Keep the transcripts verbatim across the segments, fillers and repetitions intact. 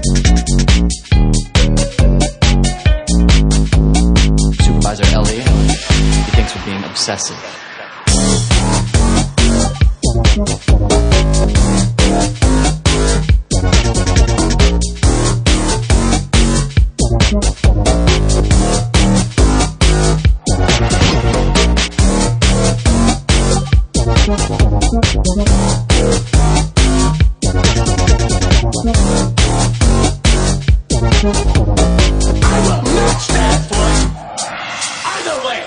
Supervisor Elliot, he thinks we're being obsessive. I will not stand for it either way.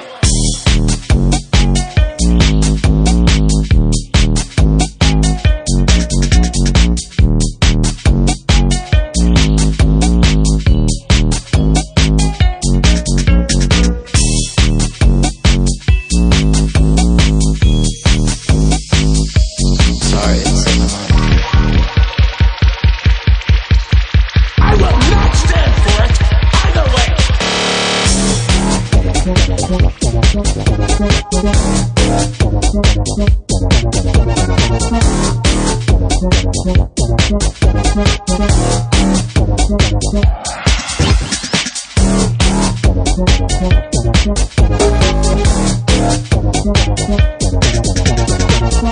Sorry, it's in my mind. I will not stand for it either way.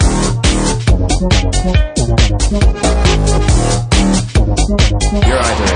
You're either